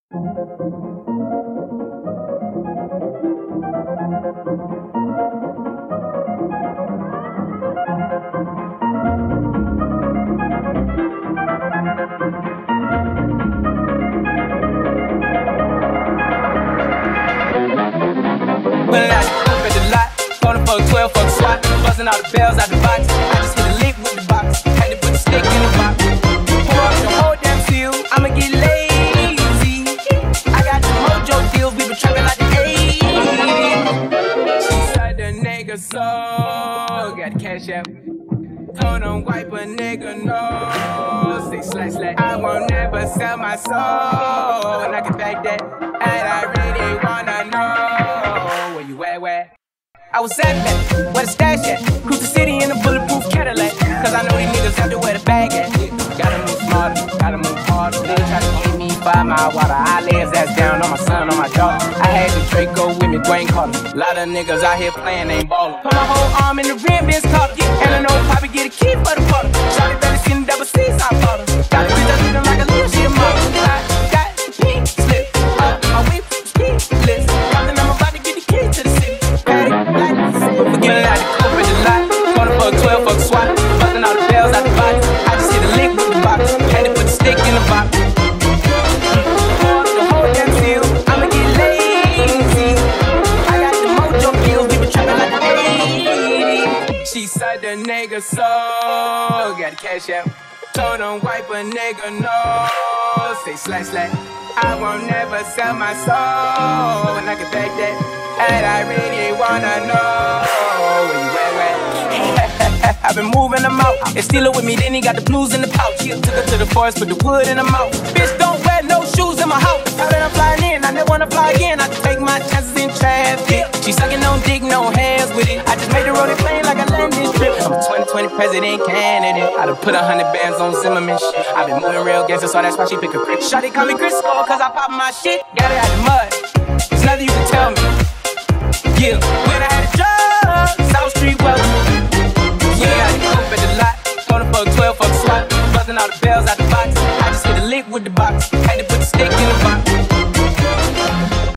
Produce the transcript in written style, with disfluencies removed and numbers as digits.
Pulling out the coupe at the lot, calling for a 12 for the SWAT, busting all the bells out the box. I just hit a lick with the box, had to put the stick in the box. Pour up the whole damn seal, I'ma get lazy. I got the mojo deals, we been trapping like the 80s. She said the nigga so got the cash out. Told him wipe a nigga no. Say slash slash. I won't never sell my soul, and I can back that. And I really wanna know where you at, where? I was at that, where the stash at? Cruise the city in a bulletproof Cadillac. Cause I know these niggas have to wear the bag at. Gotta move smarter, gotta move harder. Niggas try to give me 5 mile water. I lay his ass down on my son, on my daughter. I had the Draco with me, Dwayne Carter. A lot of niggas out here playing, ain't ballin'. Put my whole arm in the rim, Vince Carter. And I know Poppy get a key for the water. Shawty better skin double C's, I bought her. Got a bitch that's looking like a little shit mama. I got the pink slip up my whip, ski list. Compton, I'm about to get the key to the city. Patty, like the city. Forgetting out the coupe at the lot. Calling for a 12 for the SWAT. Busting all the bells out the box. I just hit a lick with the box. Had to put the stick in the box. The whole damn seal, I'ma get lazy. I got the mojo deals, we been trapping like the 80s. She said the nigga so got the cash out. Told him wipe a nigga no. Say slash slash. I won't never sell my soul, and I can back that. And I really wanna know where you at. I've been moving them out. And steal it with me, then he got the blues in the pouch. He took her to the forest, put the wood in her mouth. Bitch, don't wear no shoes in my house. Now that I'm flying in, I never wanna fly again. I just take my chances in traffic. She sucking on dick, no hands with it. I just made the road plane like a landing strip. I'm a 2020 president candidate. I done put 100 bands on Zimmerman shit. I been moving real gangster, so that's why she pick a crick. Shawty call me Crisco, cause I pop my shit. Got it out the mud. There's nothing you can tell me. Yeah.